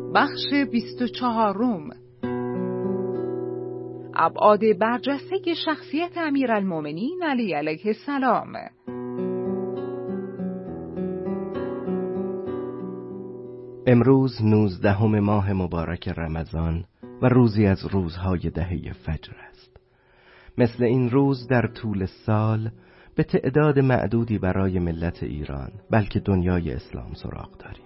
بخش 24. ابعاد برجسته شخصیت امیرالمومنین علیه السلام. امروز 19 ماه مبارک رمضان و روزی از روزهای دهه فجر است. مثل این روز در طول سال به تعداد معدودی برای ملت ایران بلکه دنیای اسلام سراغ داریم.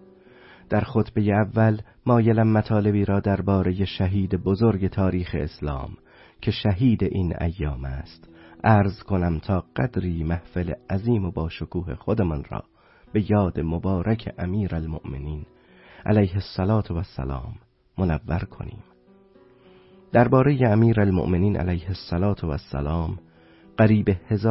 در خطبه اول مایلم مطالبی را درباره شهید بزرگ تاریخ اسلام که شهید این ایام است عرض کنم تا قدری محفل عظیم و با شکوه خودمان را به یاد مبارک امیرالمؤمنین علیه السلام منور کنیم. درباره امیرالمؤمنین علیه السلام قریب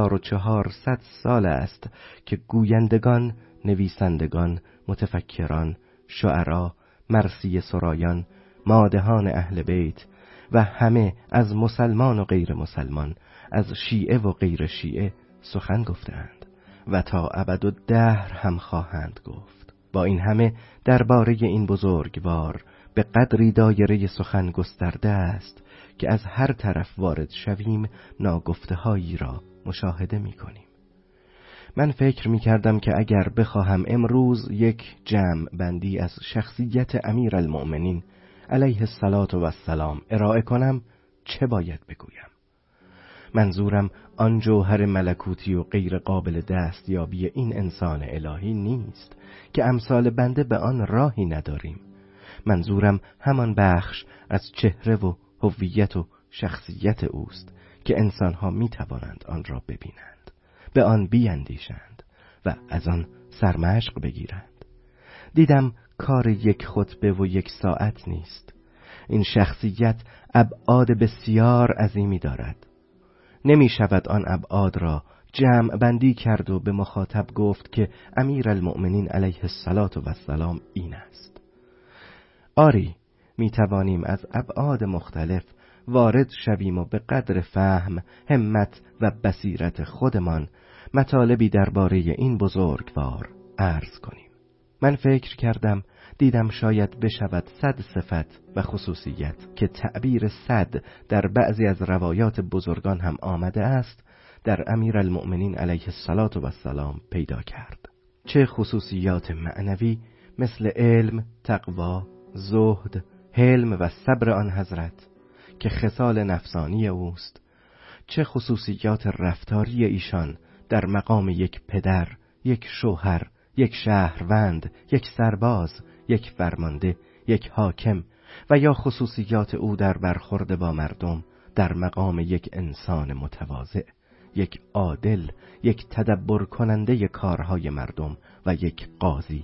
1400 سال است که گویندگان، نویسندگان، متفکران، شعرا، مرثیه سرایان، مادحان اهل بیت و همه از مسلمان و غیر مسلمان، از شیعه و غیر شیعه سخن گفتند و تا ابدالدهر هم خواهند گفت. با این همه درباره این بزرگوار به قدری دایره سخن گسترده است که از هر طرف وارد شویم ناگفته‌هایی را مشاهده می‌کنیم. من فکر می‌کردم که اگر بخواهم امروز یک جمع بندی از شخصیت امیرالمؤمنین علیه السلام ارائه کنم چه باید بگویم؟ منظورم آن جوهر ملکوتی و غیر قابل دستیابی این انسان الهی نیست که امثال بنده به آن راهی نداریم. منظورم همان بخش از چهره و هویت و شخصیت اوست که انسانها می‌توانند آن را ببینند، به آن بیندیشند و از آن سرمشق بگیرند. دیدم کار یک خطبه و یک ساعت نیست. این شخصیت ابعاد بسیار عظیمی دارد. نمی شود آن ابعاد را جمع بندی کرد و به مخاطب گفت که امیرالمؤمنین علیه السلام این است. آری، می توانیم از ابعاد مختلف وارد شویم و به قدر فهم، همت و بصیرت خودمان مطالبی درباره این بزرگوار عرض کنیم. من فکر کردم دیدم شاید بشود 100 صفت و خصوصیت که تعبیر 100 در بعضی از روایات بزرگان هم آمده است در امیرالمؤمنین علیه السلام پیدا کرد. چه خصوصیات معنوی مثل علم، تقوا، زهد، حلم و صبر آن حضرت که خصال نفسانی اوست، چه خصوصیات رفتاری ایشان در مقام یک پدر، یک شوهر، یک شهروند، یک سرباز، یک فرمانده، یک حاکم و یا خصوصیات او در برخورد با مردم در مقام یک انسان متواضع، یک عادل، یک تدبر کننده کارهای مردم و یک قاضی.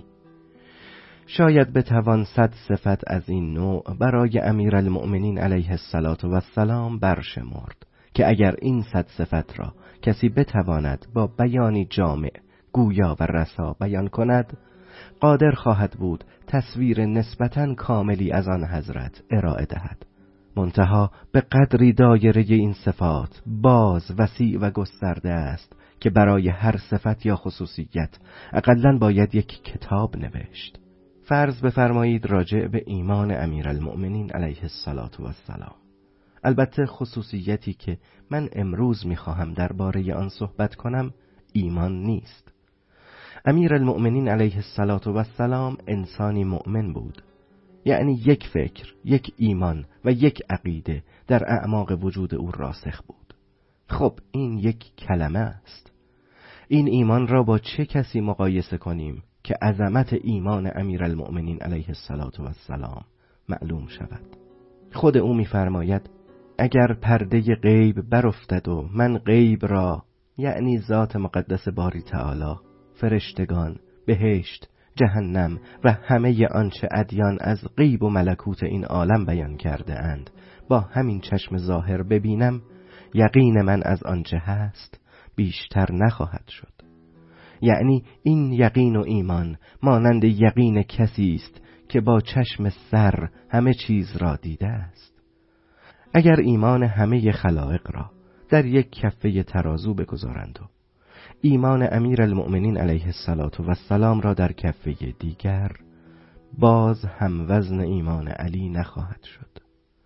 شاید بتوان 100 صفت از این نوع برای امیرالمؤمنین علیه السلام برشمرد که اگر این 100 صفت را کسی بتواند با بیانی جامع، گویا و رسا بیان کند، قادر خواهد بود تصویر نسبتاً کاملی از آن حضرت ارائه دهد. منتها به قدری دایره این صفات باز، وسیع و گسترده است که برای هر صفت یا خصوصیت اقلاً باید یک کتاب نوشت. فرض بفرمایید راجع به ایمان امیرالمؤمنین علیه السلام. البته خصوصیتی که من امروز می‌خواهم درباره آن صحبت کنم ایمان نیست. امیرالمؤمنین علیه السلام انسانی مؤمن بود، یعنی یک فکر، یک ایمان و یک عقیده در اعماق وجود او راسخ بود. خب این یک کلمه است. این ایمان را با چه کسی مقایسه کنیم که عظمت ایمان امیرالمؤمنین علیه السلام معلوم شود؟ خود او می‌فرماید اگر پرده غیب برافتد و من غیب را، یعنی ذات مقدس باری تعالی، فرشتگان، بهشت، جهنم و همه آنچه ادیان از غیب و ملکوت این عالم بیان کرده اند با همین چشم ظاهر ببینم، یقین من از آنچه هست بیشتر نخواهد شد. یعنی این یقین و ایمان مانند یقین کسی است که با چشم سر همه چیز را دیده است. اگر ایمان همه خلائق را در یک کفه ترازو بگذارند و ایمان امیرالمؤمنین علیه السلام را در کفه دیگر، باز هم وزن ایمان علی نخواهد شد.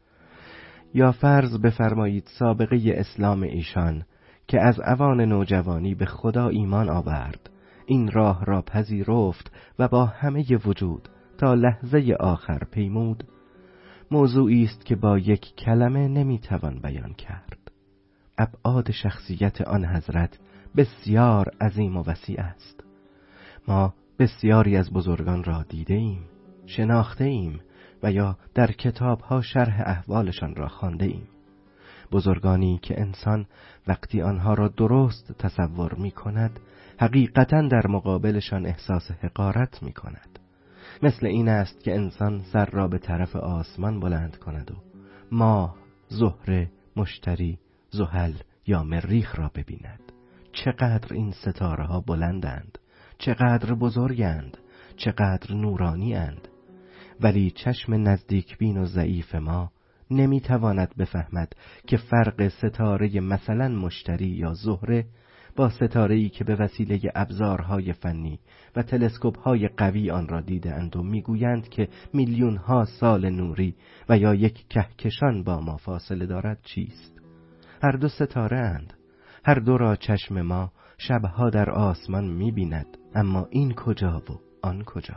یا فرض بفرمایید سابقه اسلام ایشان که از اوان نوجوانی به خدا ایمان آورد این راه را پذیرفت و با همه وجود تا لحظه آخر پیمود، موضوعی است که با یک کلمه نمیتوان بیان کرد. ابعاد شخصیت آن حضرت بسیار عظیم و وسیع است. ما بسیاری از بزرگان را دیده ایم، شناخته ایم و یا در کتاب‌ها شرح احوالشان را خوانده ایم. بزرگانی که انسان وقتی آنها را درست تصور می کند حقیقتاً در مقابلشان احساس حقارت می کند. مثل این است که انسان سر را به طرف آسمان بلند کند و ماه، زهره، مشتری، زحل یا مریخ را ببیند. چقدر این ستاره ها بلندند، چقدر بزرگند، چقدر نورانی اند. ولی چشم نزدیک بین و ضعیف ما نمیتواند بفهمد که فرق ستاره مثلا مشتری یا زهره با ستاره‌ای که به وسیله ابزارهای فنی و تلسکوپ‌های قوی آن را دیده‌اند و میگویند که میلیون‌ها سال نوری و یا یک کهکشان با ما فاصله دارد چیست. هر دو ستاره اند، هر دو را چشم ما شبها در آسمان می‌بیند، اما این کجا و آن کجا؟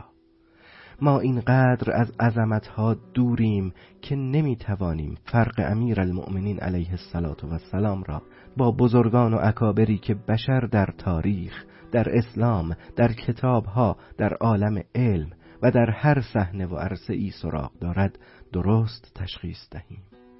ما اینقدر از عظمتها دوریم که نمیتوانیم فرق امیرالمؤمنین علیه السلام را با بزرگان و اکابری که بشر در تاریخ، در اسلام، در کتابها، در عالم علم و در هر صحنه و عرصه‌ای سراغ دارد درست تشخیص دهیم.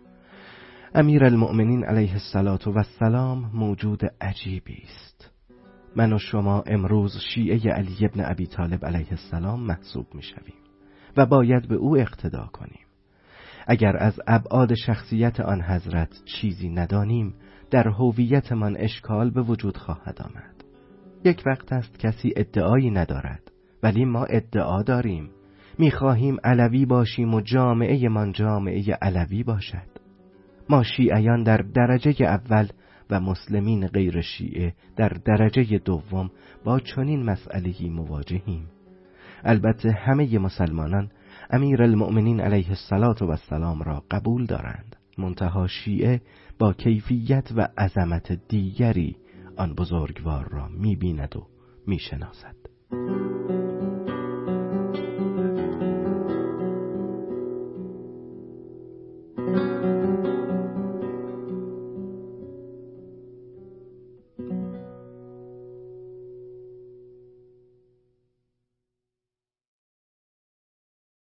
امیرالمؤمنین علیه السلام موجود عجیبی است. من و شما امروز شیعه علی ابن ابی طالب علیه السلام محسوب می شویم و باید به او اقتدا کنیم. اگر از ابعاد شخصیت آن حضرت چیزی ندانیم در هویتمان اشکال به وجود خواهد آمد. یک وقت است کسی ادعایی ندارد ولی ما ادعا داریم. می خواهیم علوی باشیم و جامعه من جامعه علوی باشد. ما شیعیان در درجه اول و مسلمین غیر شیعه در درجه دوم با چنین مسئله‌ای مواجهیم. البته همه مسلمانان امیرالمؤمنین علیه السلام را قبول دارند، منتها شیعه با کیفیت و عظمت دیگری آن بزرگوار را می‌بیند و می‌شناسد.